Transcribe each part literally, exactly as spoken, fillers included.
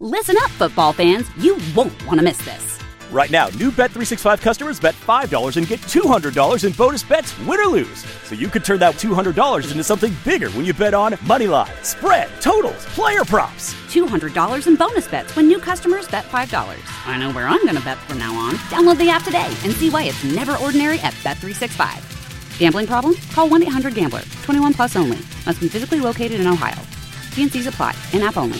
Listen up, football fans. You won't want to miss this. Right now, new Bet three sixty-five customers bet five dollars and get two hundred dollars in bonus bets, win or lose. So you could turn that two hundred dollars into something bigger when you bet on money line, spread, totals, player props. two hundred dollars in bonus bets when new customers bet five dollars. I know where I'm going to bet from now on. Download the app today and see why it's never ordinary at Bet three sixty-five. Gambling problem? Call one eight hundred gambler. twenty-one plus only. Must be physically located in Ohio. T and C's apply. In-app only.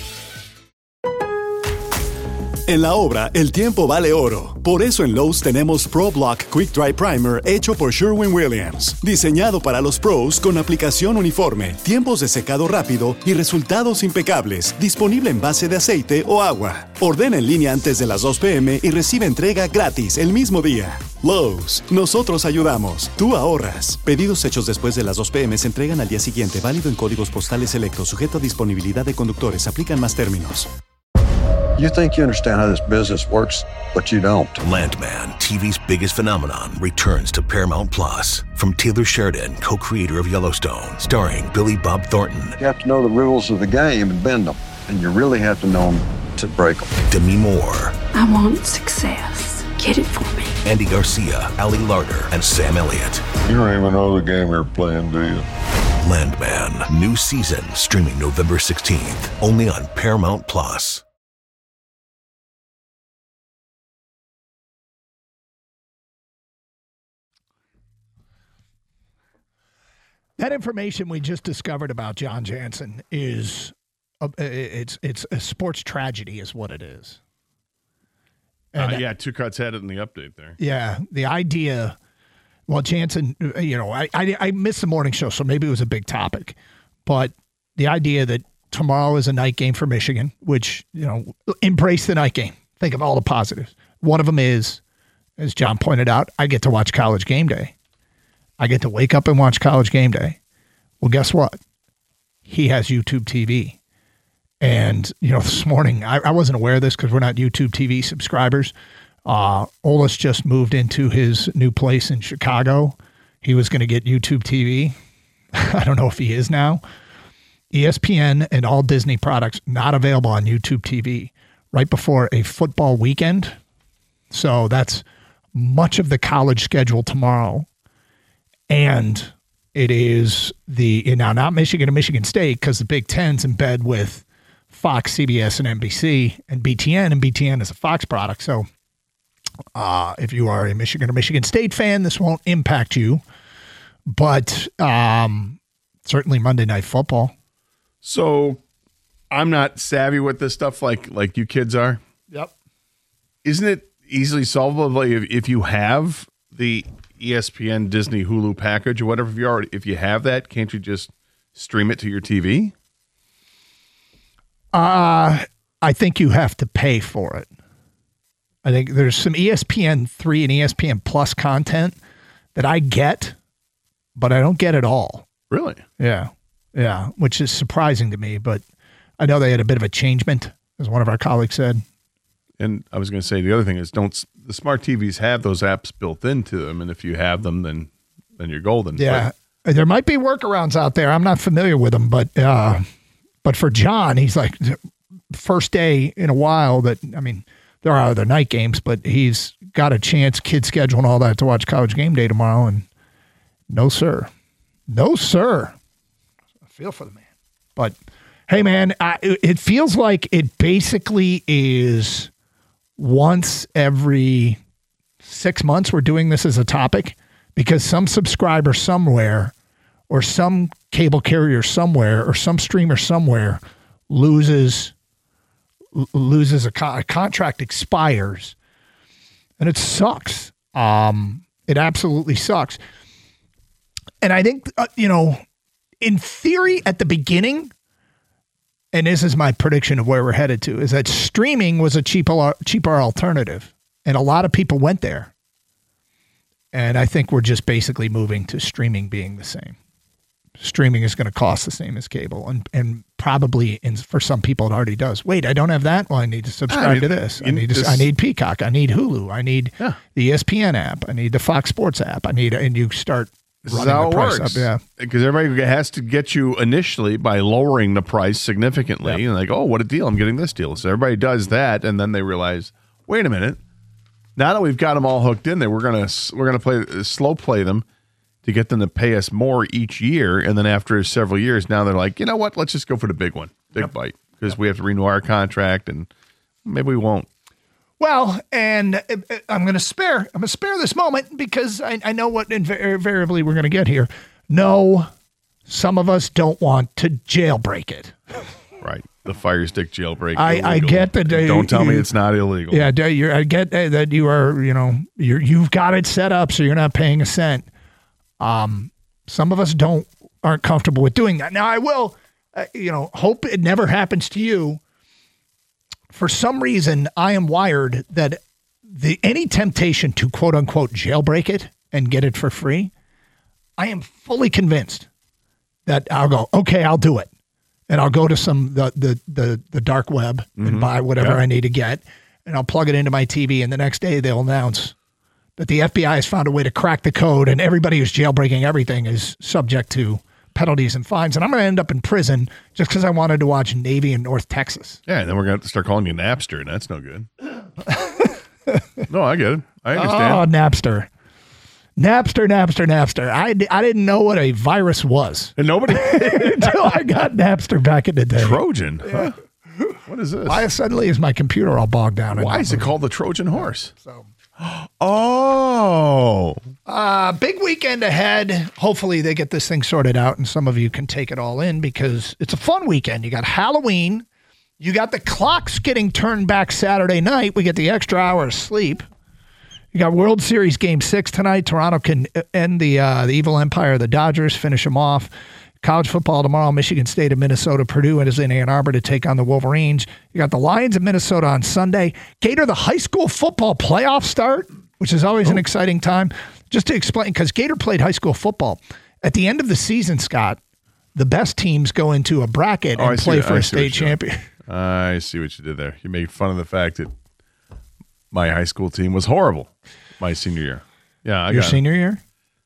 En la obra, el tiempo vale oro. Por eso en Lowe's tenemos Pro Block Quick Dry Primer hecho por Sherwin-Williams. Diseñado para los pros con aplicación uniforme, tiempos de secado rápido y resultados impecables. Disponible en base de aceite o agua. Ordena en línea antes de las dos pe eme y recibe entrega gratis el mismo día. Lowe's, nosotros ayudamos. Tú ahorras. Pedidos hechos después de las dos pe eme se entregan al día siguiente. Válido en códigos postales selectos. Sujeto a disponibilidad de conductores. Aplican más términos. You think you understand how this business works, but you don't. Landman, T V's biggest phenomenon, returns to Paramount Plus. From Taylor Sheridan, co-creator of Yellowstone, starring Billy Bob Thornton. You have to know the rules of the game and bend them, and you really have to know them to break them. Demi Moore. I want success. Get it for me. Andy Garcia, Ali Larter, and Sam Elliott. You don't even know the game you're playing, do you? Landman, new season, streaming November sixteenth, only on Paramount Plus. That information we just discovered about John Jansen is a, it's it's a sports tragedy is what it is. Uh, yeah, two cuts had it in the update there. Yeah, the idea, well, Jansen, you know, I, I, I missed the morning show, so maybe it was a big topic. But the idea that tomorrow is a night game for Michigan, which, you know, embrace the night game. Think of all the positives. One of them is, as John pointed out, I get to watch College Game Day. I get to wake up and watch College Game Day. Well, guess what? He has YouTube T V. And, you know, this morning, I, I wasn't aware of this because we're not YouTube T V subscribers. Uh, Olis just moved into his new place in Chicago. He was going to get YouTube T V. I don't know if he is now. E S P N and all Disney products not available on YouTube T V right before a football weekend. So that's much of the college schedule tomorrow. And it is the, now not Michigan and Michigan State because the Big Ten's in bed with Fox, C B S, and N B C and B T N, and B T N is a Fox product. So uh, if you are a Michigan or Michigan State fan, this won't impact you. But um, certainly Monday Night Football. So I'm not savvy with this stuff like like you kids are. Yep. Isn't it easily solvable if, if you have the E S P N, Disney, Hulu package or whatever? If you already, if you have that, can't you just stream it to your T V? Uh, I think you have to pay for it. I think there's some E S P N three and E S P N Plus content that I get, but I don't get it all. Really? Yeah. Yeah. Which is surprising to me, but I know they had a bit of a changement, as one of our colleagues said. And I was going to say, the other thing is, don't the smart T Vs have those apps built into them? And if you have them, then then you're golden. Yeah, but there might be workarounds out there. I'm not familiar with them, but uh, but for John, he's like, first day in a while that, I mean, there are other night games, but he's got a chance, kid schedule and all that, to watch College Game Day tomorrow. And no, sir. No, sir. I feel for the man. But, hey, man, I, it feels like it basically is once every six months we're doing this as a topic because some subscriber somewhere or some cable carrier somewhere or some streamer somewhere loses loses a, co- a contract expires, and it sucks. Um, it absolutely sucks. And I think, uh, you know, in theory at the beginning, and this is my prediction of where we're headed to, is that streaming was a cheaper, cheaper alternative. And a lot of people went there. And I think we're just basically moving to streaming being the same. Streaming is going to cost the same as cable. And and probably in, for some people it already does. Wait, I don't have that? Well, I need to subscribe I mean, to this. I need, to, this. I need Peacock. I need Hulu. I need yeah. the E S P N app. I need the Fox Sports app. I need, and you start This is running how the it price works. up. Yeah. Because everybody has to get you initially by lowering the price significantly. Yep. And like, oh, what a deal. I'm getting this deal. So everybody does that. And then they realize, wait a minute. Now that we've got them all hooked in there, we're going to we're gonna play slow play them to get them to pay us more each year. And then after several years, now they're like, you know what? Let's just go for the big one, big yep. bite. Because yep. we have to renew our contract and maybe we won't. Well, and I'm going to spare, I'm going to spare this moment because I, I know what invariably we're going to get here. No, some of us don't want to jailbreak it. Right. The Fire Stick jailbreak. I, I get that. Uh, don't tell you, me it's not illegal. Yeah. You're, I get that you are, you know, you're, you've got it set up so you're not paying a cent. Um, some of us don't, aren't comfortable with doing that. Now I will, uh, you know, hope it never happens to you. For some reason, I am wired that the any temptation to quote unquote jailbreak it and get it for free, I am fully convinced that I'll go, okay, I'll do it. And I'll go to some the the the, the dark web mm-hmm. and buy whatever yeah. I need to get, and I'll plug it into my T V, and the next day they'll announce that the F B I has found a way to crack the code, and everybody who's jailbreaking everything is subject to penalties and fines, and I'm going to end up in prison just because I wanted to watch Navy in North Texas. Yeah, and then we're going to have to start calling you Napster, and that's no good. No, I get it. I understand. Oh, Napster. Napster, Napster, Napster. I, I didn't know what a virus was. And nobody until I got Napster back in the day. Trojan? Yeah. Huh? What is this? Why suddenly is my computer all bogged down? Why is it called the Trojan horse? So... Oh, uh, big weekend ahead. Hopefully they get this thing sorted out and some of you can take it all in because it's a fun weekend. You got Halloween. You got the clocks getting turned back Saturday night. We get the extra hour of sleep. You got World Series Game six tonight. Toronto can end the, uh, the evil empire of the Dodgers, finish them off. College football tomorrow, Michigan State and Minnesota. Purdue is in Ann Arbor to take on the Wolverines. You got the Lions of Minnesota on Sunday. Gator, the high school football playoff start, which is always oh. an exciting time. Just to explain, because Gator played high school football. At the end of the season, Scott, the best teams go into a bracket oh, and play for I a state champion. I see what you did there. You made fun of the fact that my high school team was horrible my senior year. Yeah, I Your got senior it. year?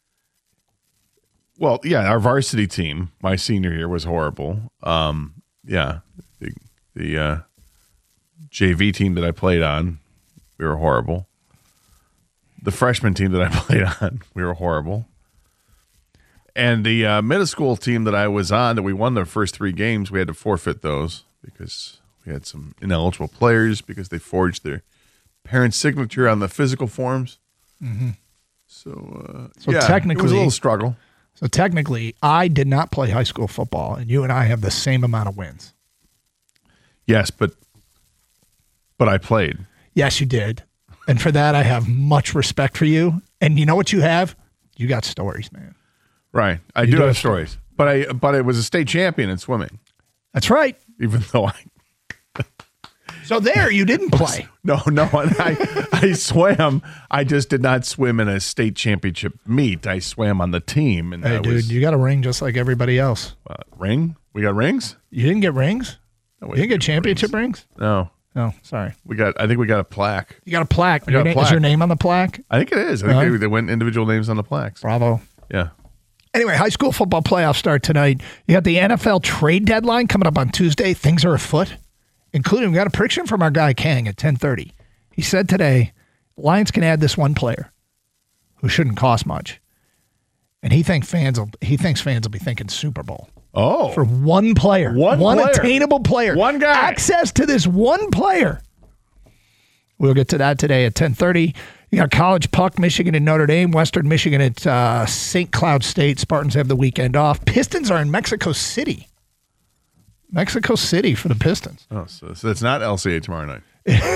Well, yeah, our varsity team, my senior year was horrible. Um, yeah, the, the uh, J V team that I played on, we were horrible. The freshman team that I played on, we were horrible. And the uh, middle school team that I was on, that we won the first three games, we had to forfeit those because we had some ineligible players because they forged their parents' signature on the physical forms. Mm-hmm. So, uh, so yeah, technically, it was a little struggle. So technically, I did not play high school football, and you and I have the same amount of wins. Yes, but but I played. Yes, you did. And for that, I have much respect for you. And you know what you have? You got stories, man. Right. I you do do have have stories. But I but I was a state champion in swimming. That's right. Even though I So there, you didn't play. No, no. I, I swam. I just did not swim in a state championship meet. I swam on the team. And hey, I dude, was, you got a ring just like everybody else. Uh, ring? We got rings? You didn't get rings? No, you didn't get championship rings. rings? No. Oh, sorry. We got. I think we got a plaque. You got a plaque. I got your a name, plaque. Is your name on the plaque? I think it is. I think Uh-huh. they, they went individual names on the plaques. Bravo. Yeah. Anyway, high school football playoffs start tonight. You got the N F L trade deadline coming up on Tuesday. Things are afoot, including we got a prediction from our guy Kang at ten thirty. He said today, Lions can add this one player who shouldn't cost much, and he thinks fans will. He thinks fans will be thinking Super Bowl. Oh, for one player, one, one player. attainable player, one guy, access to this one player. We'll get to that today at ten thirty. You got college puck, Michigan and Notre Dame, Western Michigan at uh, Saint Cloud State. Spartans have the weekend off. Pistons are in Mexico City. Mexico City for the Pistons. Oh, so, so it's not L C A tomorrow night.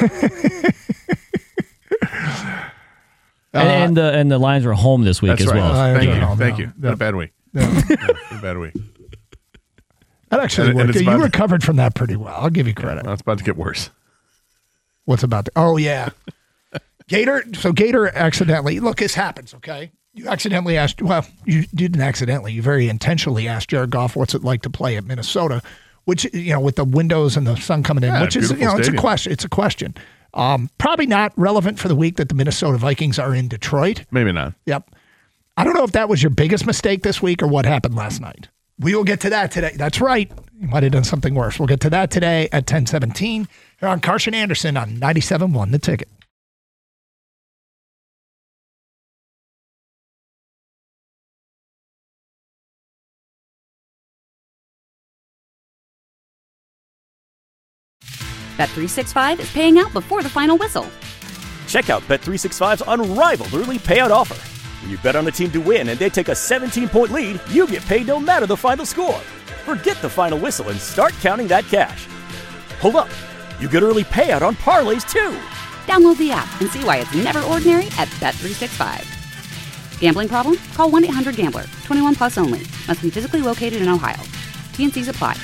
Uh, and, and the and the Lions were home this week That's as right. well. Thank you. No, Thank no. you. Not a bad week. No. Not a bad week. That actually And- and worked. it's You about- recovered from that pretty well. I'll give you credit. Well, it's about to get worse. What's about to? Oh yeah, Gator. So Gator accidentally. Look, this happens. Okay, you accidentally asked. Well, you didn't accidentally. You very intentionally asked Jared Goff, "What's it like to play at Minnesota?" Which, you know, with the windows and the sun coming in, Yeah, which is, you know, beautiful it's a stadium. question. It's a question. Um, probably not relevant for the week that the Minnesota Vikings are in Detroit. Maybe not. Yep. I don't know if that was your biggest mistake this week or what happened last night. We will get to that today. That's right. You might have done something worse. We'll get to that today at ten seventeen here on Carson Anderson on ninety-seven point one The Ticket. Bet three sixty-five is paying out before the final whistle. Check out Bet three sixty-five's unrivaled early payout offer. When you bet on a team to win and they take a seventeen-point lead, you get paid no matter the final score. Forget the final whistle and start counting that cash. Hold up. You get early payout on parlays, too. Download the app and see why it's never ordinary at Bet three sixty-five. Gambling problem? Call one eight hundred gambler. twenty-one plus only. Must be physically located in Ohio. T N Cs apply.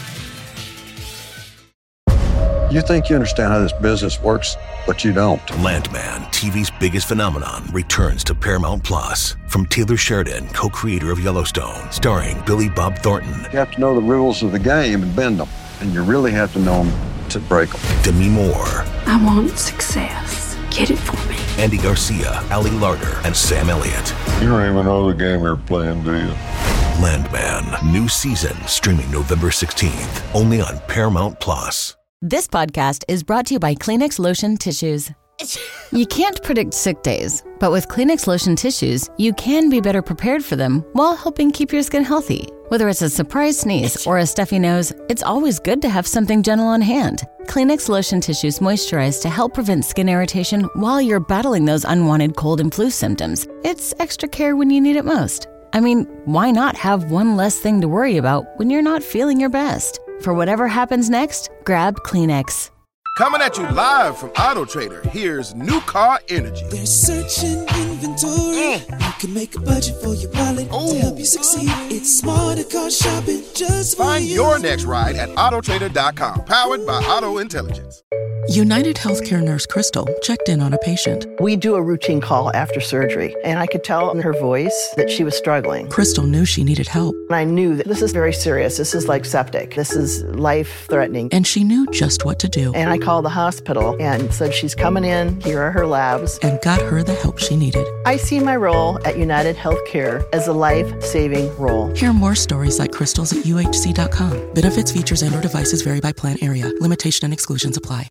You think you understand how this business works, but you don't. Landman, T V's biggest phenomenon, returns to Paramount Plus. From Taylor Sheridan, co-creator of Yellowstone, starring Billy Bob Thornton. You have to know the rules of the game and bend them. And you really have to know them to break them. Demi Moore. I want success. Get it for me. Andy Garcia, Ali Larter, and Sam Elliott. You don't even know the game you're playing, do you? Landman, new season, streaming November sixteenth, only on Paramount Plus. This podcast is brought to you by Kleenex Lotion Tissues. You can't predict sick days, but with Kleenex Lotion Tissues, you can be better prepared for them while helping keep your skin healthy. Whether it's a surprise sneeze or a stuffy nose, it's always good to have something gentle on hand. Kleenex Lotion Tissues moisturize to help prevent skin irritation while you're battling those unwanted cold and flu symptoms. It's extra care when you need it most. I mean, why not have one less thing to worry about when you're not feeling your best? For whatever happens next, grab Kleenex. Coming at you live from Auto Trader, here's New Car Energy. They're searching inventory. Mm. You can make a budget for your wallet Ooh. To help you succeed. It's smarter car shopping just for Find you. your next ride at auto trader dot com. Powered by Auto Intelligence. United Healthcare nurse Crystal checked in on a patient. We do a routine call after surgery, and I could tell in her voice that she was struggling. Crystal knew she needed help. And I knew that this is very serious. This is like septic. This is life-threatening. And she knew just what to do. And I called the hospital and said, she's coming in, here are her labs. And got her the help she needed. I see my role at United Healthcare as a life-saving role. Hear more stories like Crystal's at U H C dot com. Benefits, features, and or devices vary by plan area. Limitation and exclusions apply.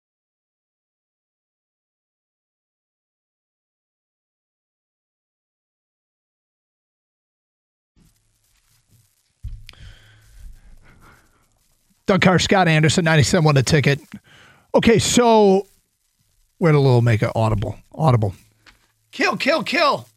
Doug Carr, Scott Anderson, ninety-seven point one The Ticket. Okay, so wait a little, make it audible. Audible. Kill, kill, kill.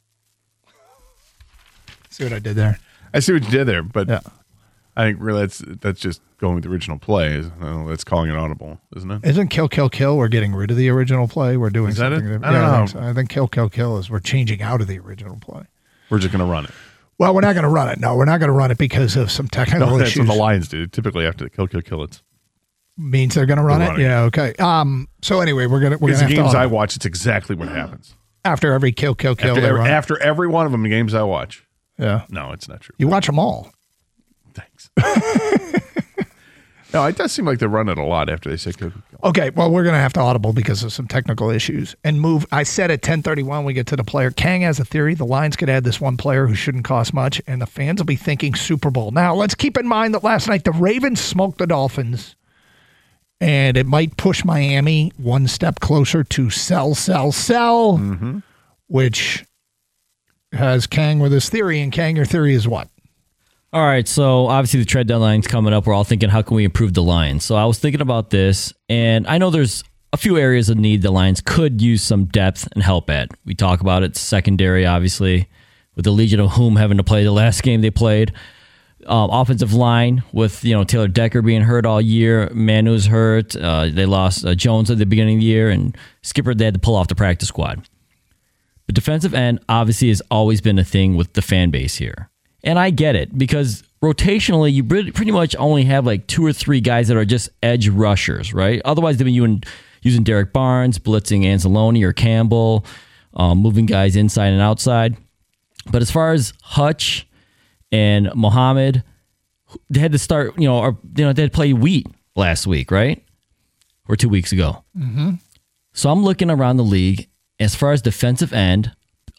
See what I did there? I see what you did there, but yeah. I think really that's that's just going with the original play. Uh, that's calling it audible, isn't it? Isn't kill, kill, kill? We're getting rid of the original play. We're doing is that something it? different. I don't yeah, know. I think, so. I think kill, kill, kill is we're changing out of the original play. We're just going to run it. Well, we're not going to run it. No, we're not going to run it because of some technical no, that's issues. what the Lions do. Typically, after the kill, kill, kill, it's means they're going to run it. Running. Yeah, okay. Um. So anyway, we're gonna we're because gonna the have games to I watch, it's exactly what happens after every kill, kill, kill. After, they every, run. after every one of them, the games I watch. Yeah. No, it's not true. You watch them all. Thanks. No, it does seem like they run it a lot after they say kill, kill, kill. Okay, well, we're going to have to audible because of some technical issues and move. I said at ten thirty-one we get to the player. Kang has a theory. The Lions could add this one player who shouldn't cost much, and the fans will be thinking Super Bowl. Now, let's keep in mind that last night the Ravens smoked the Dolphins, and it might push Miami one step closer to sell, sell, sell, mm-hmm. which has Kang with his theory, and Kang, your theory is what? All right, so obviously the trade deadline's coming up. We're all thinking, how can we improve the Lions? So I was thinking about this, and I know there's a few areas of need the Lions could use some depth and help at. We talk about it, secondary, obviously, with the Legion of Whom having to play the last game they played. Um, offensive line with, you know, Taylor Decker being hurt all year. Manu's hurt. Uh, they lost uh, Jones at the beginning of the year, and Skipper, they had to pull off the practice squad. But defensive end, obviously, has always been a thing with the fan base here. And I get it, because rotationally, you pretty much only have like two or three guys that are just edge rushers, right? Otherwise, they've been using Derek Barnes, blitzing Anzalone or Campbell, um, moving guys inside and outside. But as far as Hutch and Mohammed, they had to start, you know, or, you know, they had to play Wheat last week, right? Or two weeks ago. Mm-hmm. So I'm looking around the league as far as defensive end,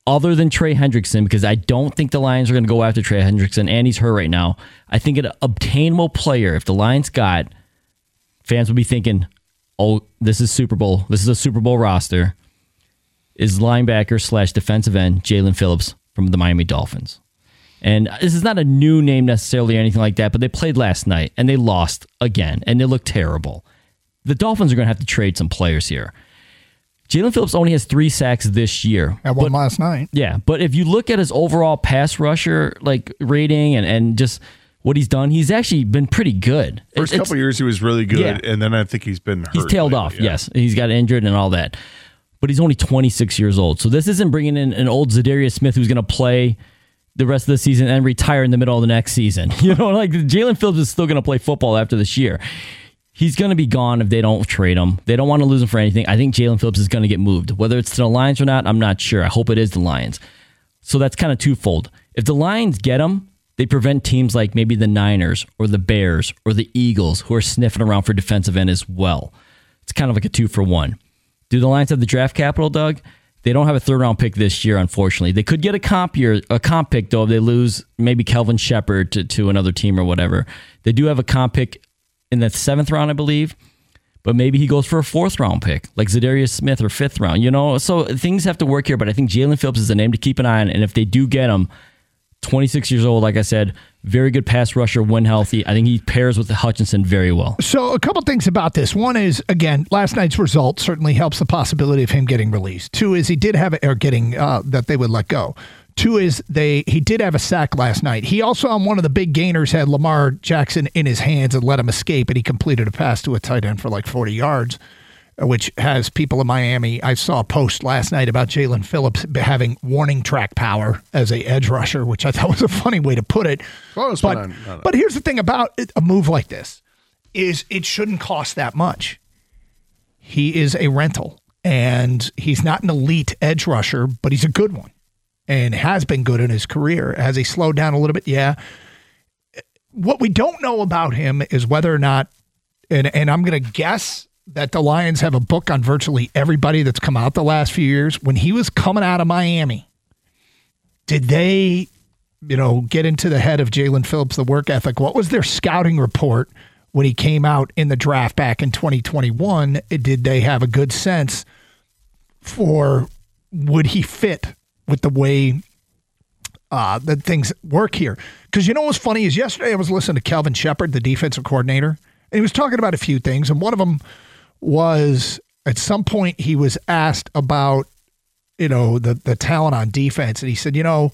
other than Trey Hendrickson, because I don't think the Lions are going to go after Trey Hendrickson, and he's hurt right now. I think an obtainable player, if the Lions got, fans would be thinking, oh, this is Super Bowl. This is a Super Bowl roster, is linebacker slash defensive end Jaelan Phillips from the Miami Dolphins. And this is not a new name necessarily or anything like that, but they played last night, and they lost again, and they look terrible. The Dolphins are going to have to trade some players here. Jaelan Phillips only has three sacks this year. Had one last night. Yeah, but if you look at his overall pass rusher like rating and, and just what he's done, he's actually been pretty good. First it's, couple of years he was really good, yeah. and then I think he's been hurt. He's tailed lately, off, yeah. yes. He's got injured and all that. But he's only twenty-six years old. So this isn't bringing in an old Zadarius Smith who's going to play the rest of the season and retire in the middle of the next season. You know, like Jaelan Phillips is still going to play football after this year. He's going to be gone if they don't trade him. They don't want to lose him for anything. I think Jaelan Phillips is going to get moved. Whether it's to the Lions or not, I'm not sure. I hope it is the Lions. So that's kind of twofold. If the Lions get him, they prevent teams like maybe the Niners or the Bears or the Eagles who are sniffing around for defensive end as well. It's kind of like a two for one. Do the Lions have the draft capital, Doug? They don't have a third-round pick this year, unfortunately. They could get a comp year, a comp pick, though, if they lose maybe Kelvin Shepard to, to another team or whatever. They do have a comp pick in the seventh round, I believe, but maybe he goes for a fourth-round pick, like Zadarius Smith or fifth round. You know, so things have to work here, but I think Jaelan Phillips is a name to keep an eye on, and if they do get him, twenty-six years old, like I said, very good pass rusher when healthy. I think he pairs with Hutchinson very well. So a couple things about this. One is, again, last night's result certainly helps the possibility of him getting released. Two is he did have a, or getting uh, that they would let go. Two is they he did have a sack last night. He also, on one of the big gainers, had Lamar Jackson in his hands and let him escape, and he completed a pass to a tight end for like forty yards, which has people in Miami. I saw a post last night about Jaelan Phillips having warning track power as a edge rusher, which I thought was a funny way to put it. Close, but, but, not, not, but here's the thing about a move like this is it shouldn't cost that much. He is a rental, and he's not an elite edge rusher, but he's a good one and has been good in his career. Has he slowed down a little bit? Yeah. What we don't know about him is whether or not, and, and I'm going to guess that the Lions have a book on virtually everybody that's come out the last few years. When he was coming out of Miami, did they, you know, get into the head of Jaelan Phillips, the work ethic? What was their scouting report when he came out in the draft back in twenty twenty-one? Did they have a good sense for would he fit with the way uh, that things work here? Because you know what's funny is yesterday I was listening to Kelvin Shepard, the defensive coordinator, and he was talking about a few things, and one of them was at some point he was asked about, you know, the, the talent on defense. And he said, you know,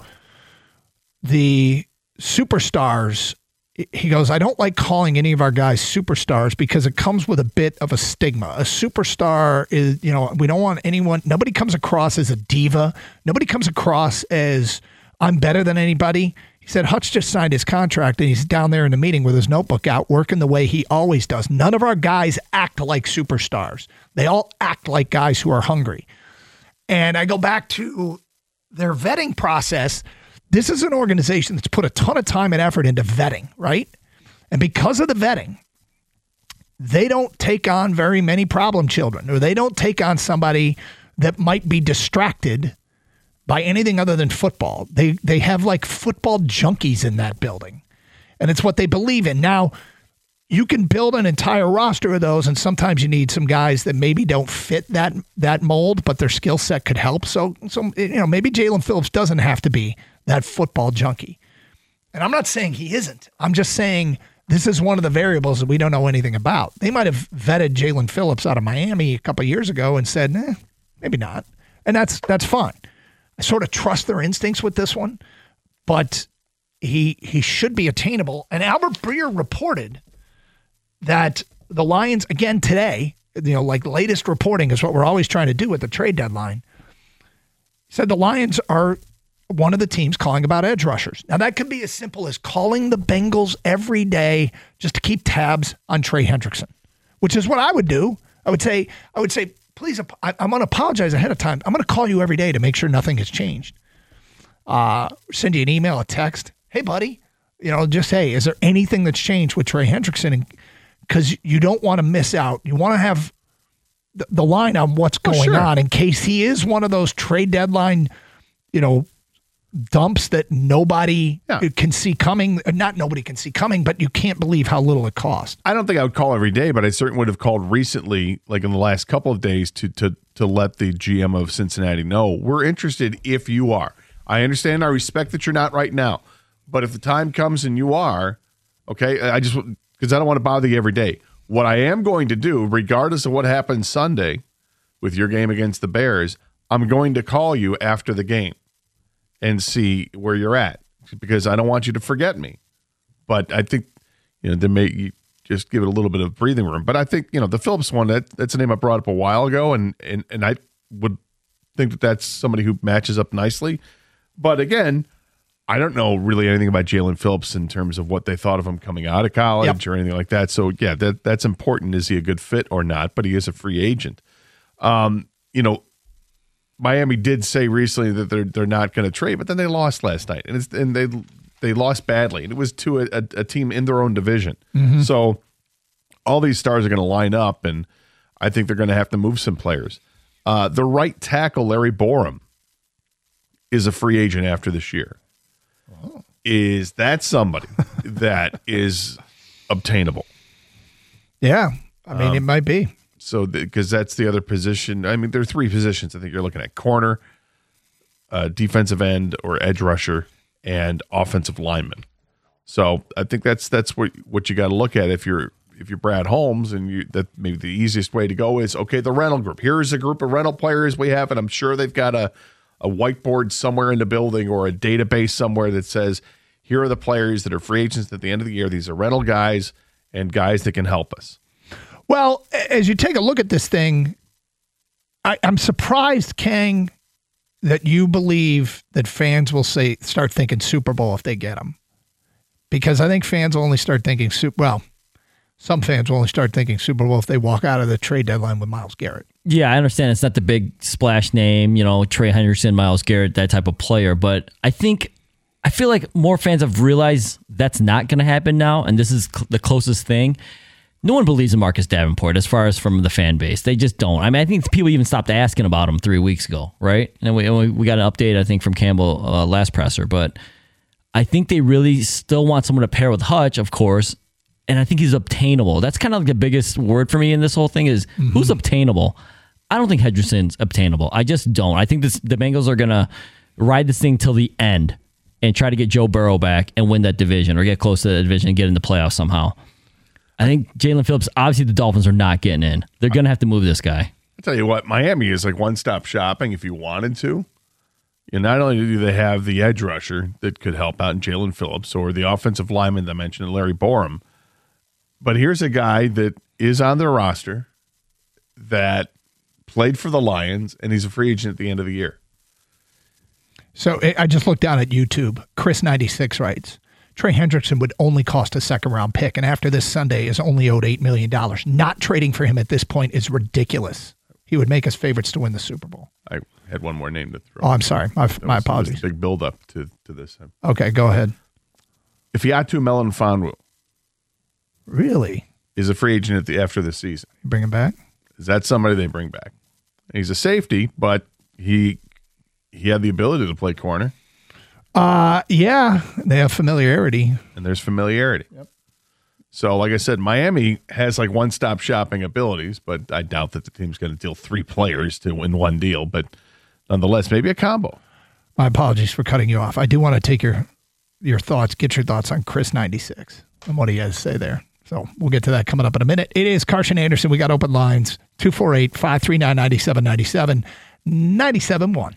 the superstars, he goes, I don't like calling any of our guys superstars because it comes with a bit of a stigma. A superstar is, you know, we don't want anyone, nobody comes across as a diva. Nobody comes across as I'm better than anybody. He said Hutch just signed his contract and he's down there in the meeting with his notebook out working the way he always does. None of our guys act like superstars. They all act like guys who are hungry. And I go back to their vetting process. This is an organization that's put a ton of time and effort into vetting, right? And because of the vetting, they don't take on very many problem children, or they don't take on somebody that might be distracted by anything other than football. They they have like football junkies in that building, and it's what they believe in. Now, you can build an entire roster of those, and sometimes you need some guys that maybe don't fit that that mold, but their skill set could help. So, so you know, maybe Jaelan Phillips doesn't have to be that football junkie. And I'm not saying he isn't. I'm just saying this is one of the variables that we don't know anything about. They might have vetted Jaelan Phillips out of Miami a couple of years ago and said, eh, maybe not. And that's that's fine. I sort of trust their instincts with this one, but he he should be attainable. And Albert Breer reported that the Lions, again today, you know, like latest reporting is what we're always trying to do at the trade deadline, said the Lions are one of the teams calling about edge rushers. Now, that could be as simple as calling the Bengals every day just to keep tabs on Trey Hendrickson, which is what I would do. I would say, I would say, please, I, I'm going to apologize ahead of time. I'm going to call you every day to make sure nothing has changed. Uh, send you an email, a text. Hey, buddy, you know, just, hey, is there anything that's changed with Trey Hendrickson? Because you don't want to miss out. You want to have the, the line on what's going oh, sure. on in case he is one of those trade deadline you know, dumps that nobody Yeah. can see coming. Not nobody can see coming, but you can't believe how little it cost. I don't think I would call every day, but I certainly would have called recently, like in the last couple of days, to to to let the G M of Cincinnati know we're interested if you are. I understand, I respect that you're not right now, but if the time comes and you are, okay, I just because I don't want to bother you every day. What I am going to do, regardless of what happens Sunday with your game against the Bears, I'm going to call you after the game and see where you're at, because I don't want you to forget me. But I think, you know, they may you just give it a little bit of breathing room. But I think, you know, the Phillips one, that that's a name I brought up a while ago, and and and I would think that that's somebody who matches up nicely. But again, I don't know really anything about Jalen Phillips in terms of what they thought of him coming out of college yep. or anything like that. So yeah, that that's important. Is he a good fit or not? But he is a free agent. Um, you know, Miami did say recently that they're they're not going to trade, but then they lost last night, and it's and they they lost badly, and it was to a, a, a team in their own division. Mm-hmm. So all these stars are going to line up, and I think they're going to have to move some players. Uh, the right tackle, Larry Borum, is a free agent after this year. Oh. Is that somebody that is obtainable? Yeah, I mean, um, it might be. So, because that's the other position. I mean, there are three positions. I think you're looking at corner, uh, defensive end, or edge rusher, and offensive lineman. So, I think that's that's what what you got to look at if you're if you're Brad Holmes, and you that maybe the easiest way to go is okay. The rental group. Here's a group of rental players we have, and I'm sure they've got a a whiteboard somewhere in the building or a database somewhere that says here are the players that are free agents at the end of the year. These are rental guys and guys that can help us. Well, as you take a look at this thing, I, I'm surprised, Kang, that you believe that fans will say start thinking Super Bowl if they get them. Because I think fans will only start thinking Super well, some fans will only start thinking Super Bowl if they walk out of the trade deadline with Myles Garrett. Yeah, I understand it's not the big splash name, you know, Trey Henderson, Myles Garrett, that type of player, but I think I feel like more fans have realized that's not going to happen now, and this is cl- the closest thing. No one believes in Marcus Davenport as far as from the fan base. They just don't. I mean, I think people even stopped asking about him three weeks ago, right? And we we got an update, I think, from Campbell uh, last presser. But I think they really still want someone to pair with Hutch, of course, and I think he's obtainable. That's kind of like the biggest word for me in this whole thing is mm-hmm. who's obtainable? I don't think Henderson's obtainable. I just don't. I think this, the Bengals are going to ride this thing till the end and try to get Joe Burrow back and win that division or get close to the division and get in the playoffs somehow. I think Jalen Phillips, obviously the Dolphins are not getting in. They're going to have to move this guy. I'll tell you what, Miami is like one-stop shopping if you wanted to. You know, not only do they have the edge rusher that could help out in Jalen Phillips or the offensive lineman that I mentioned, Larry Borum, but here's a guy that is on their roster that played for the Lions, and he's a free agent at the end of the year. So I just looked down at YouTube. Chris ninety-six writes, Trey Hendrickson would only cost a second-round pick, and after this Sunday is only owed eight million dollars. Not trading for him at this point is ridiculous. He would make us favorites to win the Super Bowl. I had one more name to throw. Oh, I'm sorry. My, my was, apologies. Big build-up to, to this. Okay, go ahead. Ifeatu Melifonwu. Really? Is a free agent at the after the season. You bring him back? Is that somebody they bring back? He's a safety, but he he had the ability to play corner. Uh, yeah, they have familiarity. And there's familiarity. Yep. So, like I said, Miami has like one-stop shopping abilities, but I doubt that the team's going to deal three players to win one deal. But nonetheless, maybe a combo. My apologies for cutting you off. I do want to take your your thoughts, get your thoughts on Chris ninety-six and what he has to say there. So we'll get to that coming up in a minute. It is Carson Anderson. We got open lines, two four eight, five three nine, nine seven nine seven, nine seven one.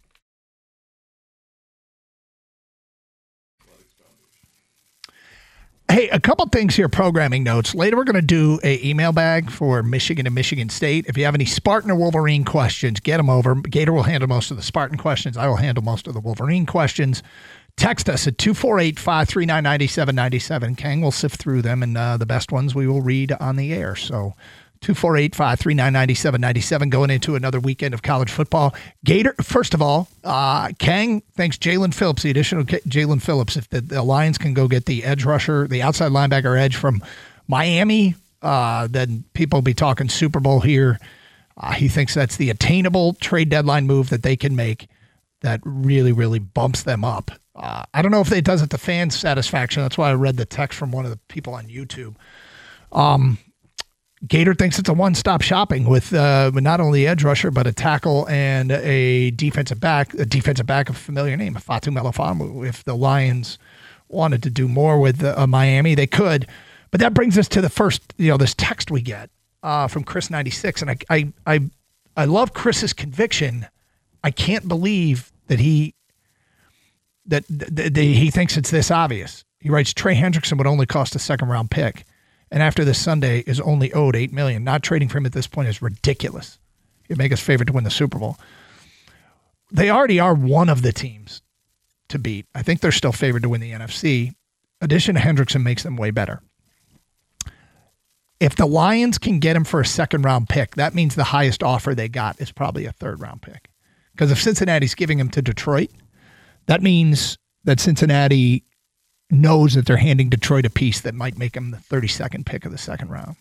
Hey, a couple things here, programming notes. Later, we're going to do a email bag for Michigan and Michigan State. If you have any Spartan or Wolverine questions, get them over. Gator will handle most of the Spartan questions. I will handle most of the Wolverine questions. Text us at two four eight, five three nine, nine seven nine seven. Kang will sift through them, and uh, the best ones we will read on the air. So two four eight, five three nine, nine seven nine seven, going into another weekend of college football. Gator, first of all, uh, Kang thanks Jalen Phillips, the additional K- Jalen Phillips. If the, the Lions can go get the edge rusher, the outside linebacker edge from Miami, uh, then people will be talking Super Bowl here. Uh, he thinks that's the attainable trade deadline move that they can make. that really, really bumps them up. Uh, I don't know if it does it to fans' satisfaction. That's why I read the text from one of the people on YouTube. Um, Gator thinks it's a one-stop shopping with uh, not only edge rusher, but a tackle and a defensive back, a defensive back of a familiar name, Fatu Melifonwu. If the Lions wanted to do more with uh, Miami, they could. But that brings us to the first, you know, this text we get uh, from Chris ninety-six. And I, I, I, I love Chris's conviction. I can't believe that he that, that, that he thinks it's this obvious. He writes, Trey Hendrickson would only cost a second round pick, and after this Sunday is only owed eight million dollars. Not trading for him at this point is ridiculous. He'd make us favorite to win the Super Bowl. They already are one of the teams to beat. I think they're still favored to win the N F C. Addition to Hendrickson makes them way better. If the Lions can get him for a second round pick, that means the highest offer they got is probably a third round pick. Because if Cincinnati's giving him to Detroit, that means that Cincinnati knows that they're handing Detroit a piece that might make him the thirty-second pick of the second round.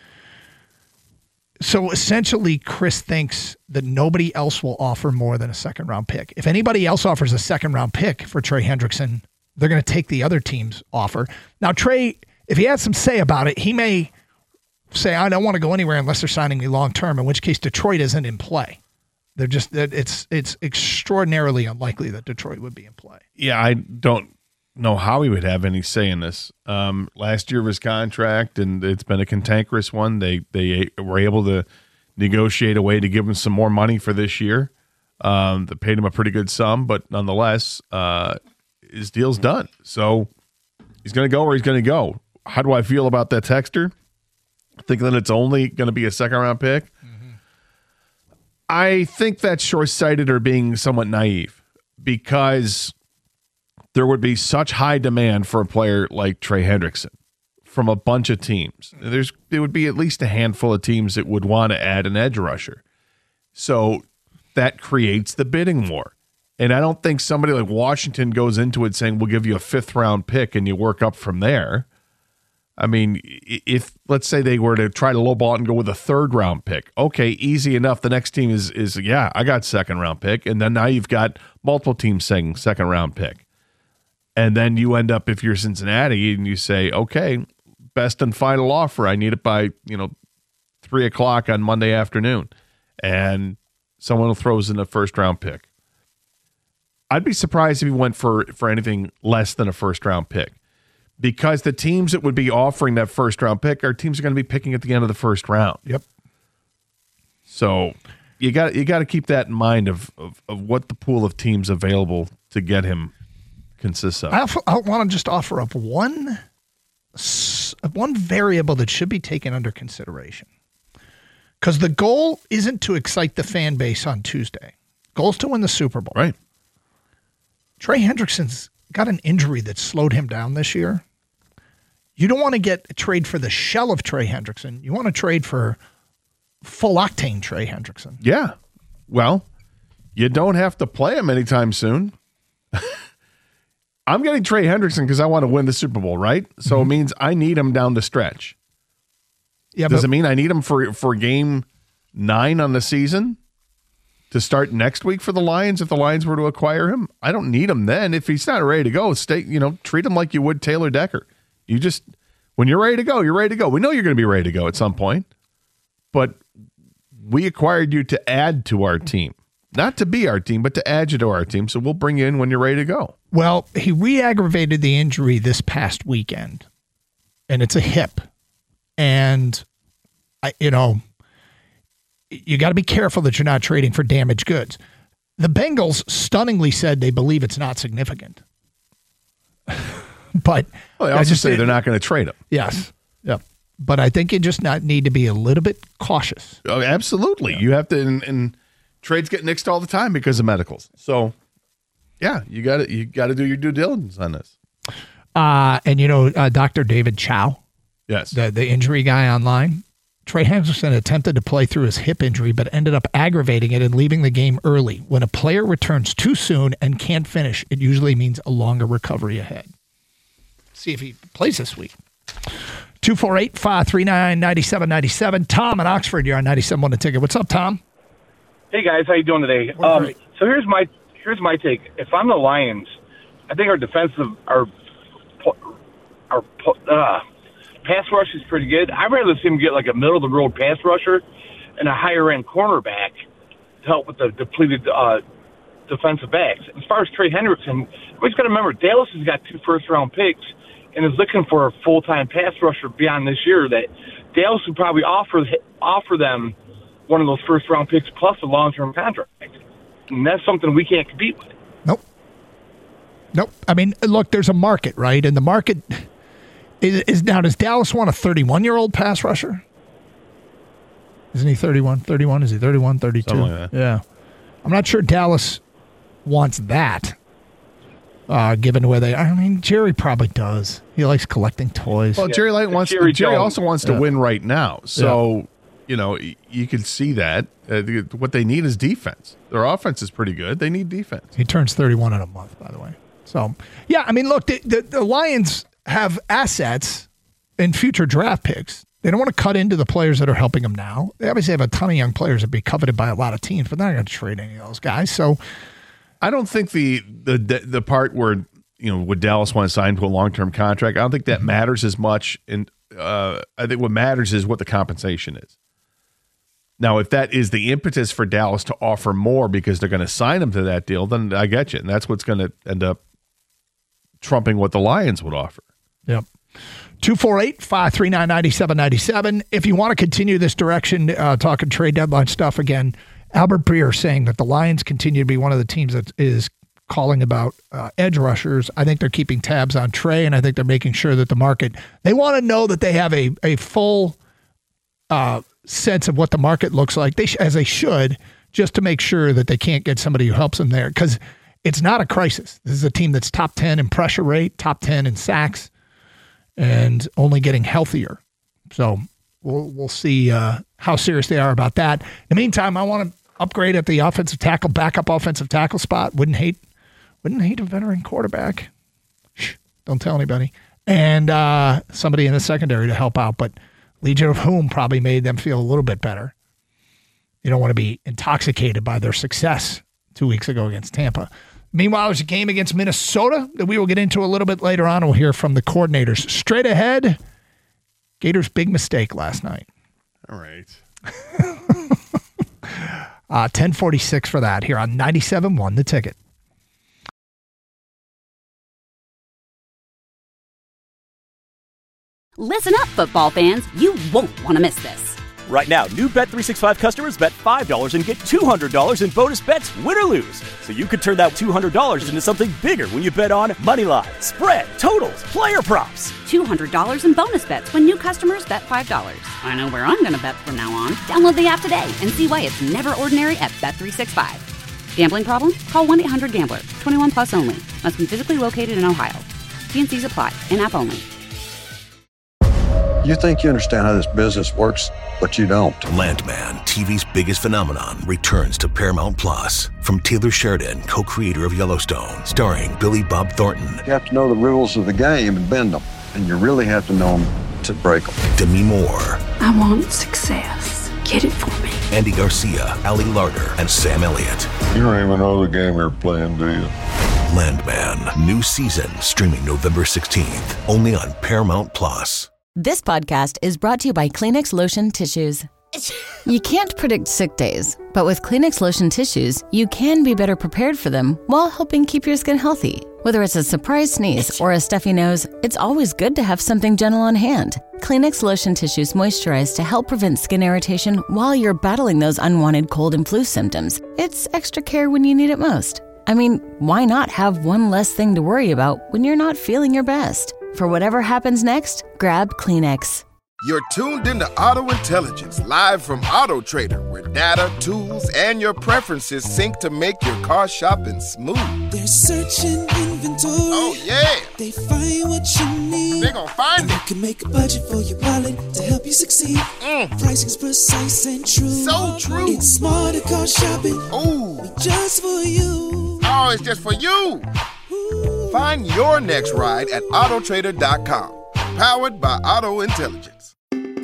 So essentially, Chris thinks that nobody else will offer more than a second round pick. If anybody else offers a second round pick for Trey Hendrickson, they're going to take the other team's offer. Now, Trey, if he has some say about it, he may say, I don't want to go anywhere unless they're signing me long term, in which case Detroit isn't in play. They're just it's it's extraordinarily unlikely that Detroit would be in play. Yeah, I don't know how he would have any say in this. Um, last year of his contract, and it's been a cantankerous one. They they were able to negotiate a way to give him some more money for this year. Um, that paid him a pretty good sum, but nonetheless, uh, his deal's done. So he's going to go where he's going to go. How do I feel about that texter? Thinking that it's only going to be a second round pick. I think that's short-sighted or being somewhat naive, because there would be such high demand for a player like Trey Hendrickson from a bunch of teams. There's there would be at least a handful of teams that would want to add an edge rusher. So that creates the bidding war. And I don't think somebody like Washington goes into it saying, we'll give you a fifth-round pick and you work up from there. I mean, if let's say they were to try to lowball it and go with a third round pick, okay, easy enough. The next team is is yeah, I got second round pick, and then now you've got multiple teams saying second round pick, and then you end up, if you're Cincinnati and you say, okay, best and final offer, I need it by you know three o'clock on Monday afternoon, and someone throws in a first round pick. I'd be surprised if he went for for anything less than a first round pick. Because the teams that would be offering that first round pick are teams that are going to be picking at the end of the first round. Yep. So you got you got to keep that in mind of, of of what the pool of teams available to get him consists of. I, I want to just offer up one one variable that should be taken under consideration, because the goal isn't to excite the fan base on Tuesday. Goal is to win the Super Bowl. Right. Trey Hendrickson's got an injury that slowed him down this year. You don't want to get a trade for the shell of Trey Hendrickson. You want to trade for full octane Trey Hendrickson. Yeah. Well, you don't have to play him anytime soon. I'm getting Trey Hendrickson because I want to win the Super Bowl, right? So mm-hmm. It means I need him down the stretch. Yeah. Does but, it mean I need him for, for game nine on the season to start next week for the Lions if the Lions were to acquire him? I don't need him then. If he's not ready to go, stay, you know, treat him like you would Taylor Decker. You just, when you're ready to go, you're ready to go. We know you're going to be ready to go at some point, but we acquired you to add to our team, not to be our team, but to add you to our team. So we'll bring you in when you're ready to go. Well, he re-aggravated the injury this past weekend, and it's a hip. And, I, you know, you got to be careful that you're not trading for damaged goods. The Bengals stunningly said they believe it's not significant. But well, they also just say they're not going to trade him. Yes. Yep. But I think you just not need to be a little bit cautious. Oh, absolutely. Yeah. You have to, and, and trades get nixed all the time because of medicals. So, yeah, you got to you got to do your due diligence on this. Uh, and you know, uh, Doctor David Chow, yes, the the injury guy online. Trey Hendrickson attempted to play through his hip injury, but ended up aggravating it and leaving the game early. When a player returns too soon and can't finish, it usually means a longer recovery ahead. See if he plays this week. two four eight, five three nine, nine seven nine seven. Tom in Oxford, you're on ninety-seven one The Ticket. What's up, Tom? Hey, guys. How you doing today? Um, so here's my here's my take. If I'm the Lions, I think our defensive, our our uh, pass rush is pretty good. I'd rather see him get like a middle-of-the-road pass rusher and a higher-end cornerback to help with the depleted uh, defensive backs. As far as Trey Hendrickson, we just got to remember Dallas has got two first-round picks and is looking for a full-time pass rusher beyond this year. That Dallas would probably offer offer them one of those first-round picks plus a long-term contract, and that's something we can't compete with. Nope. Nope. I mean, look, there's a market, right? And the market is, is now. Does Dallas want a thirty-one-year-old pass rusher? Isn't he thirty-one? thirty-one? Is he thirty-one, thirty-two? Something like that. Yeah. I'm not sure Dallas wants that, uh, given where they are. I mean, Jerry probably does. He likes collecting toys. Well, Jerry Light wants. Jerry Jerry Jones. also wants to Yeah. win right now. So, you know, y- you can see that. Uh, the- what they need is defense. Their offense is pretty good. They need defense. He turns thirty-one in a month, by the way. So, yeah, I mean, look, the, the, the Lions have assets and future draft picks. They don't want to cut into the players that are helping them now. They obviously have a ton of young players that be coveted by a lot of teams, but they're not going to trade any of those guys. So, I don't think the the the part where, you know, would Dallas want to sign to a long term contract, I don't think that matters as much. And uh, I think what matters is what the compensation is. Now, if that is the impetus for Dallas to offer more because they're going to sign him to that deal, then I get you. And that's what's going to end up trumping what the Lions would offer. Yep. two four eight, five three nine, nine seven nine seven. If you want to continue this direction, uh, talking trade deadline stuff again, Albert Breer saying that the Lions continue to be one of the teams that is calling about uh, edge rushers. I think they're keeping tabs on Trey, and I think they're making sure that the market, they want to know that they have a, a full uh, sense of what the market looks like, they sh- as they should, just to make sure that they can't get somebody who helps them there. Because it's not a crisis. This is a team that's top ten in pressure rate, top ten in sacks, and only getting healthier. So we'll we'll see uh, how serious they are about that. In the meantime, I want to upgrade at the offensive tackle, backup offensive tackle spot. Wouldn't hate wouldn't hate a veteran quarterback. Shh, don't tell anybody. And uh, somebody in the secondary to help out. But Legion of Whom probably made them feel a little bit better. You don't want to be intoxicated by their success two weeks ago against Tampa. Meanwhile, there's a game against Minnesota that we will get into a little bit later on. We'll hear from the coordinators. Straight ahead, Gators' big mistake last night. All right. uh, ten forty-six for that here on ninety-seven point one The Ticket. Listen up, football fans. You won't want to miss this. Right now, new Bet three sixty-five customers bet five dollars and get two hundred dollars in bonus bets, win or lose. So you could turn that two hundred dollars into something bigger when you bet on moneyline, spread, totals, player props. two hundred dollars in bonus bets when new customers bet five dollars. I know where I'm going to bet from now on. Download the app today and see why it's never ordinary at Bet three sixty-five. Gambling problem? Call one eight hundred gambler. twenty-one plus only. Must be physically located in Ohio. T and C's apply. In-app only. You think you understand how this business works, but you don't. Landman, T V's biggest phenomenon, returns to Paramount Plus. From Taylor Sheridan, co-creator of Yellowstone, starring Billy Bob Thornton. You have to know the rules of the game and bend them, and you really have to know them to break them. Demi Moore, I want success. Get it for me. Andy Garcia, Ali Larder, and Sam Elliott. You don't even know the game you're playing, do you? Landman, new season, streaming November sixteenth, only on Paramount Plus. This podcast is brought to you by Kleenex Lotion Tissues. You can't predict sick days, but with Kleenex Lotion Tissues, you can be better prepared for them while helping keep your skin healthy. Whether it's a surprise sneeze or a stuffy nose, it's always good to have something gentle on hand. Kleenex Lotion Tissues moisturize to help prevent skin irritation while you're battling those unwanted cold and flu symptoms. It's extra care when you need it most. I mean, why not have one less thing to worry about when you're not feeling your best? For whatever happens next, grab Kleenex. You're tuned into Auto Intelligence, live from Auto Trader, where data, tools, and your preferences sync to make your car shopping smooth. They're searching inventory. Oh, yeah. They find what you need. They gon' find you it. You can make a budget for your wallet to help you succeed. Mm. Pricing's precise and true. So true. It's smarter car shopping. Ooh. Just for you. Oh, it's just for you. Ooh. Find your next ride at Auto Trader dot com. Powered by Auto Intelligence.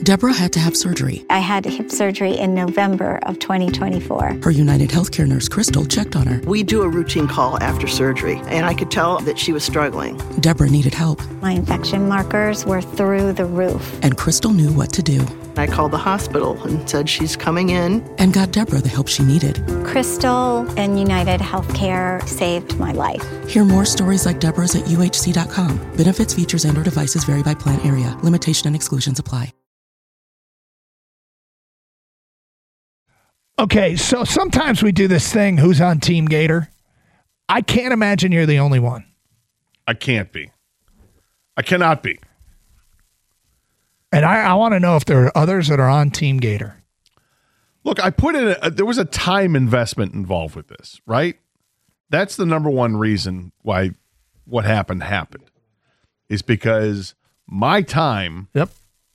Deborah had to have surgery. I had hip surgery in November of twenty twenty-four. Her United Healthcare nurse, Crystal, checked on her. We do a routine call after surgery, and I could tell that she was struggling. Deborah needed help. My infection markers were through the roof. And Crystal knew what to do. I called the hospital and said she's coming in. And got Deborah the help she needed. Crystal and United Healthcare saved my life. Hear more stories like Deborah's at U H C dot com. Benefits, features, and or devices vary by plan area. Limitation and exclusions apply. Okay, so sometimes we do this thing, who's on Team Gator? I can't imagine you're the only one. I can't be. I cannot be. And I, I want to know if there are others that are on Team Gator. Look, I put in a, there was a time investment involved with this, right? That's the number one reason why what happened happened, is because my time yep.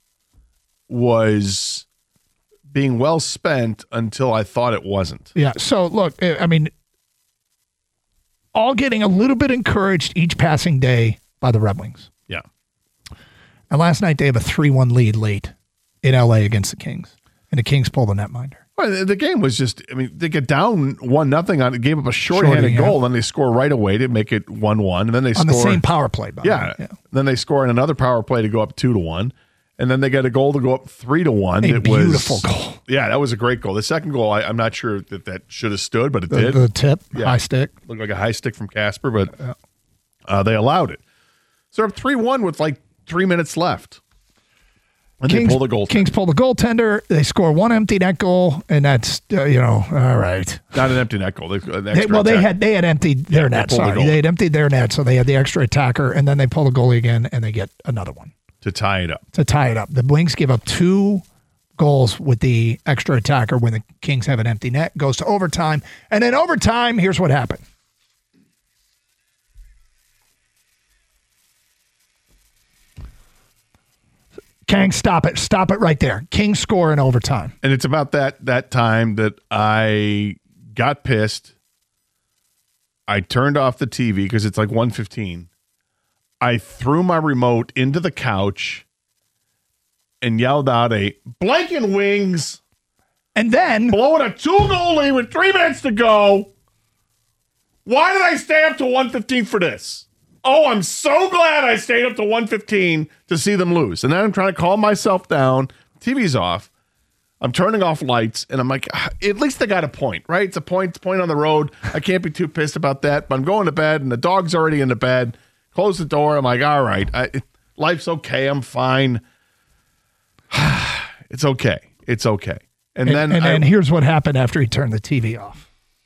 was being well spent until I thought it wasn't. Yeah. So look, I mean, all getting a little bit encouraged each passing day by the Red Wings. Yeah. And last night they have a three one lead late in L A against the Kings. And the Kings pull the netminder. Well, the game was just, I mean, they get down one nothing on it, gave up a shorthanded Shorty, goal, yeah. then they score right away to make it one one, and then they on score the same power play. By yeah, yeah. Then they score in another power play to go up two to one, and then they get a goal to go up three to one. A it beautiful was, goal. Yeah, that was a great goal. The second goal, I, I'm not sure that that should have stood, but it The, did. the tip, Yeah. high stick. Looked like a high stick from Casper, but uh, they allowed it. So they're up three one with like three minutes left. And Kings, they pull the goaltender. Kings pull the goaltender. They score one empty net goal, and that's uh, you know all right. Not an empty net goal. They, an They, extra well, they attack. had they had emptied their Yeah, they net. pulled the Sorry, goal. they had emptied their net, so they had the extra attacker, and then they pull the goalie again, and they get another one to tie it up. to tie it up. The Wings give up two goals with the extra attacker when the Kings have an empty net. Goes to overtime, and then overtime. Here's what happened. Kang, stop it. Stop it right there. Kings score in overtime. And it's about that that time that I got pissed. I turned off the T V because it's like one fifteen. I threw my remote into the couch and yelled out a blanking Wings. And then blowing a two-goal lead with three minutes to go. Why did I stay up to one fifteen for this? Oh, I'm so glad I stayed up to one fifteen to see them lose. And then I'm trying to calm myself down. T V's off. I'm turning off lights, and I'm like, ah, at least they got a point, right? It's a point, it's a point on the road. I can't be too pissed about that, but I'm going to bed, and the dog's already in the bed. Close the door. I'm like, all right, I, life's okay. I'm fine. It's okay. It's okay. And, And, then, and I, then here's what happened after he turned the T V off.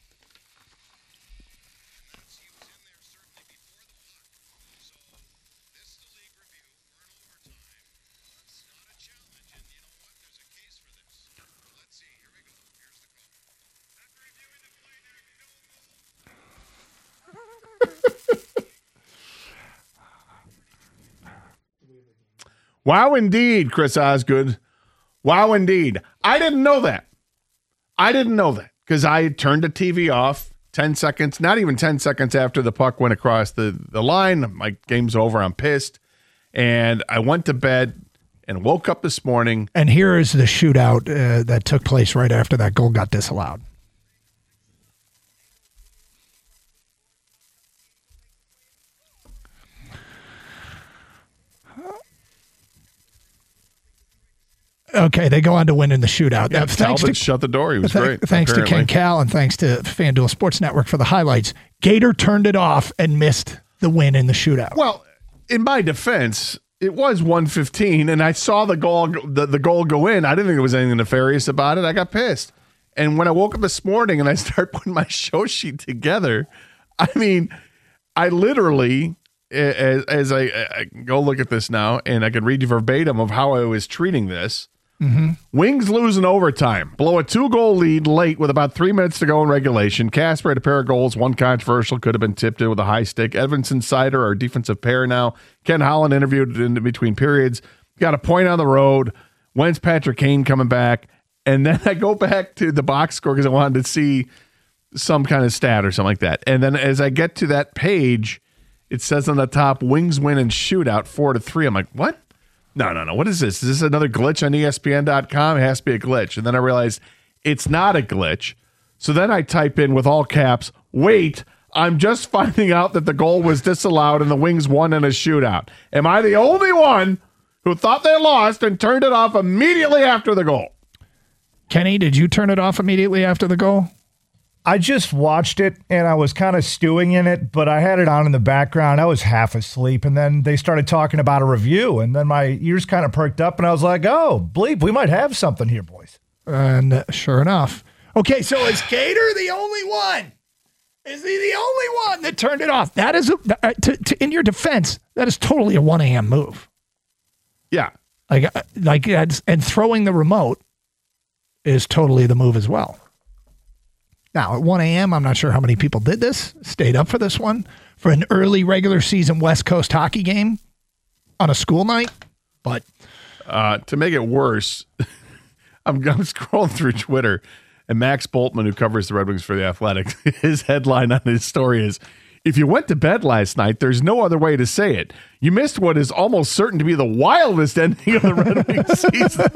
Wow, indeed, Chris Osgood. Wow, indeed. I didn't know that. I didn't know that because I turned the T V off ten seconds, not even ten seconds after the puck went across the, the line. My game's over. I'm pissed. And I went to bed and woke up this morning. And here is the shootout uh, that took place right after that goal got disallowed. Okay, they go on to win in the shootout. Yeah, Uh, thanks Talbot to, shut the door. He was th- great. Thanks apparently. to Ken Cal and thanks to FanDuel Sports Network for the highlights. Gator turned it off and missed the win in the shootout. Well, in my defense, it was one fifteen, and I saw the goal the, the goal go in. I didn't think there was anything nefarious about it. I got pissed. And when I woke up this morning and I started putting my show sheet together, I mean, I literally, as, as I, I go look at this now, and I can read you verbatim of how I was treating this. Mm-hmm. Wings lose in overtime. Blow a two-goal lead late with about three minutes to go in regulation. Casper had a pair of goals. One controversial, could have been tipped in with a high stick. Edvinson Sider, our defensive pair now. Ken Holland interviewed in between periods. Got a point on the road. When's Patrick Kane coming back? And then I go back to the box score because I wanted to see some kind of stat or something like that. And then as I get to that page, it says on the top, Wings win in shootout four to three. I'm like, what? no, no, no. What is this? Is this another glitch on E S P N dot com? It has to be a glitch. And then I realized it's not a glitch. So then I type in with all caps, wait, I'm just finding out that the goal was disallowed and the Wings won in a shootout. Am I the only one who thought they lost and turned it off immediately after the goal? Kenny, did you turn it off immediately after the goal? I just watched it, and I was kind of stewing in it, but I had it on in the background. I was half asleep, and then they started talking about a review, and then my ears kind of perked up, and I was like, oh, bleep, we might have something here, boys. And uh, sure enough. Okay, so is Gator the only one? Is he the only one that turned it off? That is, a, uh, to, to, in your defense, that is totally a one a.m. move. Yeah. Like, uh, like, and throwing the remote is totally the move as well. Now, at one a.m., I'm not sure how many people did this, stayed up for this one, for an early regular season West Coast hockey game on a school night. But uh, to make it worse, I'm, I'm scrolling through Twitter, and Max Boltman, who covers the Red Wings for The Athletic, his headline on his story is, if you went to bed last night, there's no other way to say it. You missed what is almost certain to be the wildest ending of the Red Wings season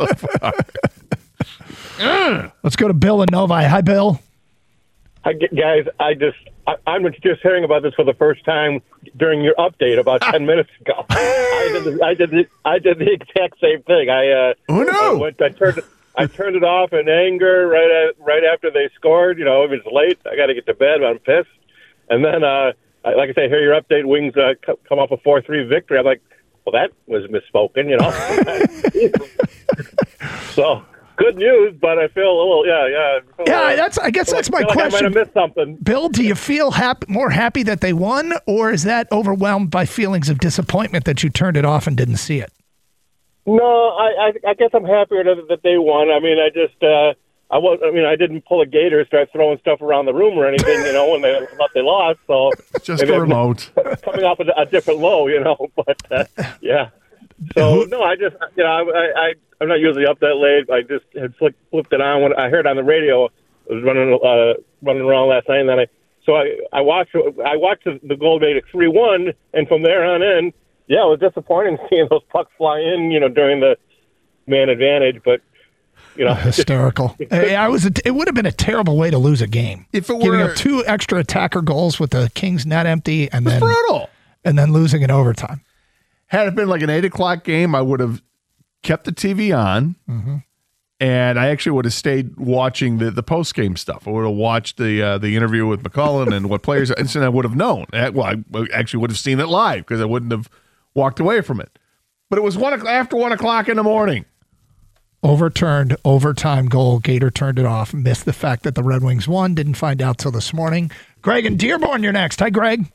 so far. Let's go to Bill in Novi. Hi, Bill. Hi, guys. I just, I, I'm just hearing about this for the first time during your update about ten minutes ago. I did, the, I did, the, I did the exact same thing. I, uh, oh no! I, went, I turned, I turned it off in anger right at, right after they scored. You know, if it's late, I got to get to bed. I'm pissed. And then, uh, I, like I say, hear your update. Wings uh, c- come off a four three victory. I'm like, well, that was misspoken. You know. So. Good news, but I feel a little, yeah, yeah. Yeah, that's. I guess that's my like question. I might have missed something. Bill, do you feel happy, more happy that they won, or is that overwhelmed by feelings of disappointment that you turned it off and didn't see it? No, I, I, I guess I'm happier that, that they won. I mean, I just, uh, I was, I mean, I didn't pull a Gator, start throwing stuff around the room or anything, you know, when they thought they lost. So just a remote coming off a, a different low, you know. But uh, yeah. So no, I just, you know, I, I, I'm not usually up that late. I just had flipped, flipped it on when I heard on the radio. I was running, uh, running around last night, and then I, so I, I watched, I watched the, the goal made it three one, and from there on in, yeah, it was disappointing seeing those pucks fly in, you know, during the man advantage, but. You know, hysterical. Hey, I was. A, it would have been a terrible way to lose a game if it were giving up two extra attacker goals with the Kings net empty, and then brutal, and then losing in overtime. Had it been like an eight o'clock game, I would have kept the T V on, mm-hmm. and I actually would have stayed watching the, the post game stuff. I would have watched the uh, the interview with McCullough and what players, and so I would have known. Well, I actually would have seen it live because I wouldn't have walked away from it. But it was one after one o'clock in the morning. Overturned overtime goal. Gator turned it off. Missed the fact that the Red Wings won. Didn't find out till this morning. Greg in Dearborn, you're next. Hi, Greg.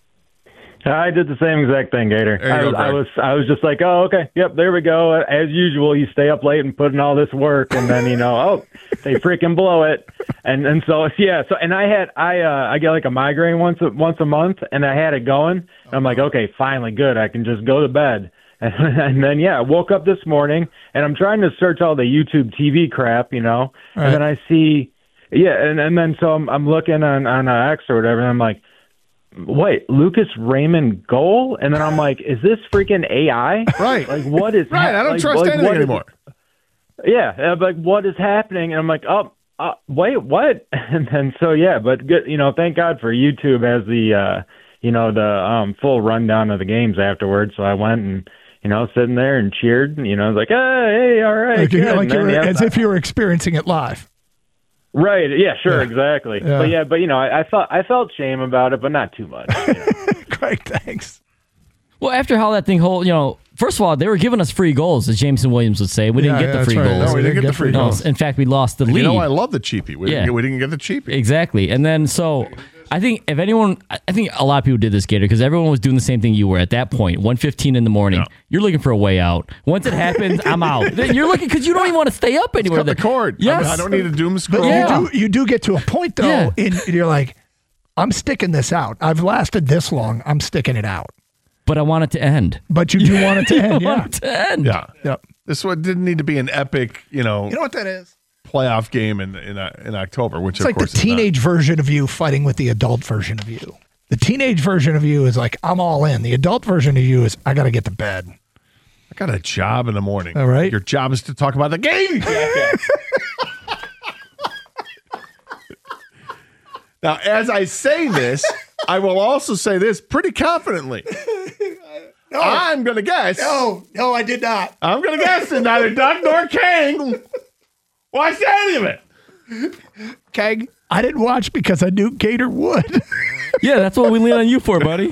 I did the same exact thing, Gator. There you I, go, was, Greg. I was I was just like, oh, okay, yep, there we go. As usual, you stay up late and put in all this work, and then you know, oh, they freaking blow it, and and so yeah, so and I had I uh, I get like a migraine once a, once a month, and I had it going. And I'm like, okay, finally, good. I can just go to bed. And, and then, yeah, I woke up this morning, and I'm trying to search all the YouTube T V crap, you know, right. and then I see, yeah, and, and then so I'm, I'm looking on, on uh, X or whatever, and I'm like, wait, Lucas Raymond goal? And then I'm like, is this freaking A I? Right. Like, what is Right, ha- I don't like, trust like, anything what is- anymore. Yeah, I'm like, what is happening? And I'm like, oh, uh, wait, what? And then, so, yeah, but, good, you know, thank God for YouTube as the, uh, you know, the um, full rundown of the games afterwards. So I went and, you know, sitting there and cheered, and, you know, I was like, hey, hey, all right. Like, you- good. like And then, you're, yeah, as if you were experiencing it live. Right. Yeah, sure. Yeah. Exactly. Yeah. But yeah, but you know, I, I felt I felt shame about it, but not too much. You know? Greg, thanks. Well, after how that thing whole, you know, first of all, they were giving us free goals, as Jameson Williams would say. We didn't Yeah, get the yeah, free that's right. goals. No, we didn't get the free No, goals. in fact, we lost the And lead. you know, I love the cheapie. We, Yeah. didn't, get, we didn't get the cheapie. Exactly. And then, so I think if anyone, I think a lot of people did this, Gator, because everyone was doing the same thing you were at that point. one fifteen in the morning, Yeah. you're looking for a way out. Once it happens, I'm out. Then you're looking because you don't even want to stay up anywhere. Cut the cord. Yes. I, mean, I don't need to doom But scroll. Yeah. you do you do get to a point though, Yeah. in you're like, I'm sticking this out. I've lasted this long. I'm sticking it out. But I want it to end. But you do want it to You end. want Yeah. it to end. Yeah. Yep. This one didn't need to be an epic, you know, You know what that is? playoff game in in, uh, in October, which It's of like the course is not. teenage version of you fighting with the adult version of you. The teenage version of you is like, I'm all in. The adult version of you is, I got to get to bed. got a job in the morning. All right. Your job is to talk about the game, you jackass. Now, as I say this, I will also say this pretty confidently. No. I'm going to guess. No, no, I did not. I'm going to guess that neither Doug nor Kang watched any of it. Kang, I didn't watch because I knew Gator would. Yeah, that's what we lean on you for, buddy.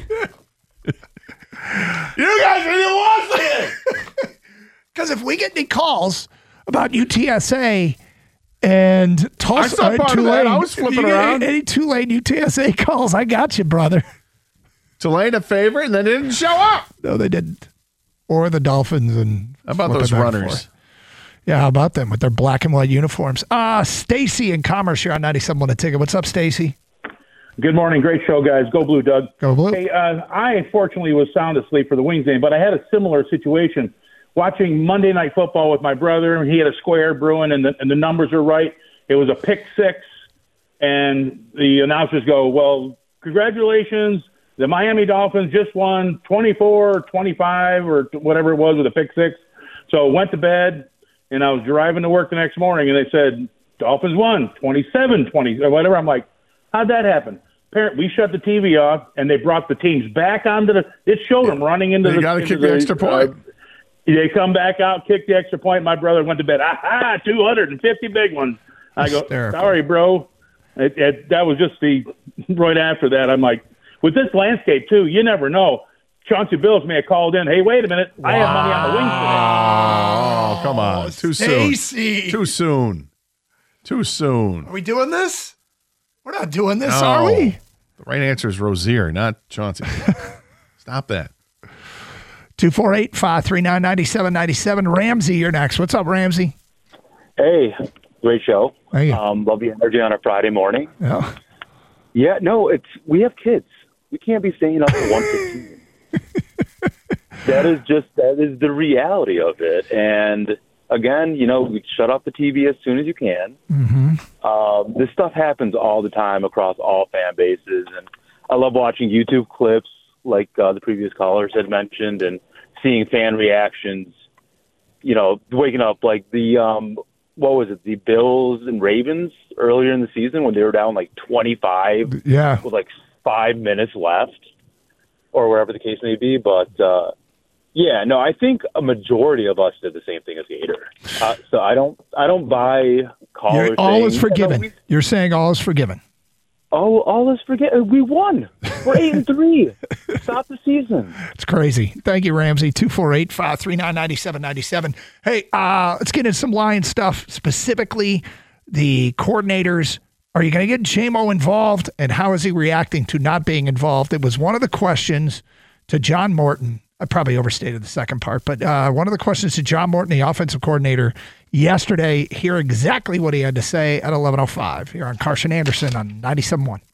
You guys didn't watch it. Because if we get any calls about U T S A and Tulsa, I saw part of that. I was flipping if you around. Get any Tulane U T S A calls, I got you, brother. Tulane a favorite, and they didn't show up. No, they didn't. Or the Dolphins. And how about flipping those back and runners? forth. Yeah, how about them with their black and white uniforms? Uh, Stacy in Commerce here on ninety-seven on the Ticket. What's up, Stacy? Good morning. Great show, guys. Go Blue, Doug. Go Blue. Hey, uh, I unfortunately was sound asleep for the Wings game, but I had a similar situation. Watching Monday Night Football with my brother, he had a square brewing, and the, and the numbers are right. It was a pick six, and the announcers go, well, congratulations. The Miami Dolphins just won twenty-four twenty-five or whatever it was with a pick six. So went to bed, and I was driving to work the next morning, and they said, Dolphins won twenty-seven twenty or whatever. I'm like, how'd that happen? Parent, we shut the T V off, and they brought the teams back onto the – it showed them running into They the – got to kick the, the extra point. Uh, they come back out, kick the extra point. My brother went to bed. Aha, two hundred fifty big ones. I go, Hysterical. sorry, bro. It, it, that was just the – right after that, I'm like, with this landscape, too, you never know. Chauncey Bills may have called in, hey, wait a minute. Wow. I have money on the Wings today. Oh, come on. Too Stacy. soon. Too soon. Too soon. Are we doing this? We're not doing this, No. are we? The right answer is Rozier, not Chauncey. Stop that. two four eight, five three nine, nine seven nine seven. Ramsey, you're next. What's up, Ramsey? Hey, great show. Thank you. Um, love the energy on a Friday morning. Yeah. Yeah, no, it's we have kids. We can't be staying up to one fifteen. That is just that is the reality of it. And again, you know, we shut off the T V as soon as you can. Mm-hmm. Um, this stuff happens all the time across all fan bases, and I love watching YouTube clips like uh, the previous callers had mentioned, and seeing fan reactions. You know, waking up like the um, what was it, the Bills and Ravens earlier in the season when they were down like twenty-five, yeah, with like five minutes left, or wherever the case may be. But uh, yeah, no, I think a majority of us did the same thing as Gator. Uh, so I don't, I don't buy callers. You're, all is saying, forgiven. "Yeah, no, we- You're saying all is forgiven. Oh, all is forget. We won. We're eight and three. Stop the season. It's crazy. Thank you, Ramsey. two four eight, five three nine, nine seven nine seven. Hey, uh, let's get into some Lions stuff, specifically the coordinators. Are you going to get J M O involved, and how is he reacting to not being involved? It was one of the questions to John Morton. I probably overstated the second part, but uh, one of the questions to John Morton, the offensive coordinator, yesterday. Hear exactly what he had to say at eleven oh five here on Carson Anderson on ninety-seven point one.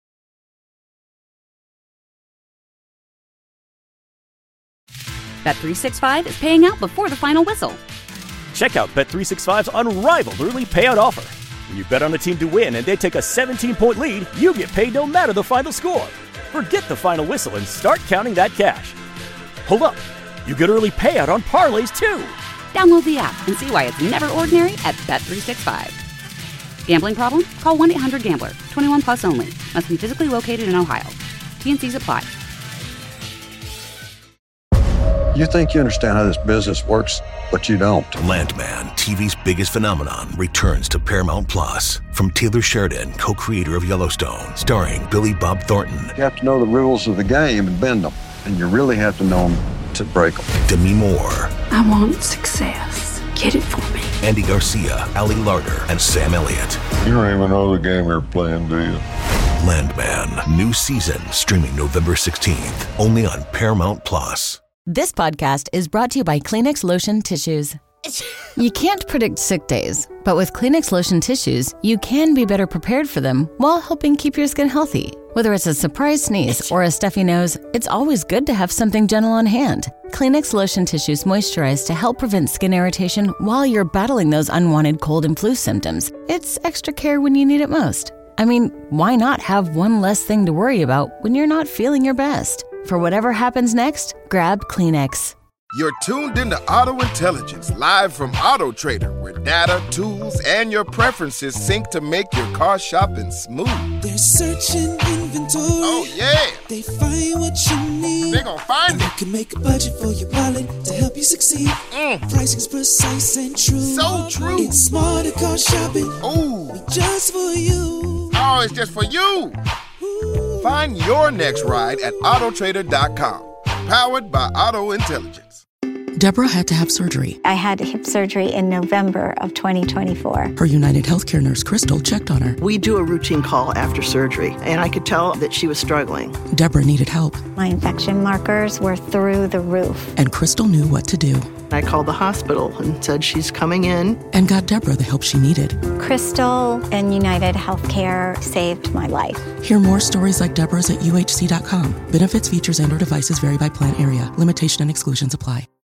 Bet three sixty-five is paying out before the final whistle. Check out Bet three sixty-five's unrivaled early payout offer. When you bet on a team to win and they take a seventeen-point lead, you get paid no matter the final score. Forget the final whistle and start counting that cash. Hold up. You get early payout on parlays, too. Download the app and see why it's never ordinary at Bet three sixty-five. Gambling problem? Call one eight hundred gambler. twenty-one plus only. Must be physically located in Ohio. T N Cs apply. You think you understand how this business works, but you don't. Landman, T V's biggest phenomenon, returns to Paramount Plus. From Taylor Sheridan, co-creator of Yellowstone, starring Billy Bob Thornton. You have to know the rules of the game and bend them, and you really have to know them to break them. Demi Moore, I want success. Get it for me. Andy Garcia, Ali Larter, and Sam Elliott. You don't even know the game you're playing, do you? Landman, new season, streaming November sixteenth, only on Paramount Plus. This podcast is brought to you by Kleenex Lotion Tissues. You can't predict sick days, but with Kleenex Lotion Tissues, you can be better prepared for them while helping keep your skin healthy. Whether it's a surprise sneeze or a stuffy nose, it's always good to have something gentle on hand. Kleenex Lotion Tissues moisturize to help prevent skin irritation while you're battling those unwanted cold and flu symptoms. It's extra care when you need it most. I mean, why not have one less thing to worry about when you're not feeling your best? For whatever happens next, grab Kleenex. You're tuned into Auto Intelligence, live from Auto Trader, where data, tools, and your preferences sync to make your car shopping smooth. They're searching inventory. Oh, yeah. They find what you need. They gon' find and it. You can make a budget for your wallet to help you succeed. Mm. Pricing's precise and true. So true. It's smarter car shopping. Ooh. Just for you. Oh, it's just for you. Ooh. Find your next ride at auto trader dot com. Powered by Auto Intelligence. Deborah had to have surgery. I had hip surgery in November of twenty twenty-four. Her United Healthcare nurse, Crystal, checked on her. We do a routine call after surgery, and I could tell that she was struggling. Deborah needed help. My infection markers were through the roof. And Crystal knew what to do. I called the hospital and said she's coming in. And got Deborah the help she needed. Crystal and United Healthcare saved my life. Hear more stories like Deborah's at U H C dot com. Benefits, features, and or devices vary by plan area. Limitation and exclusions apply.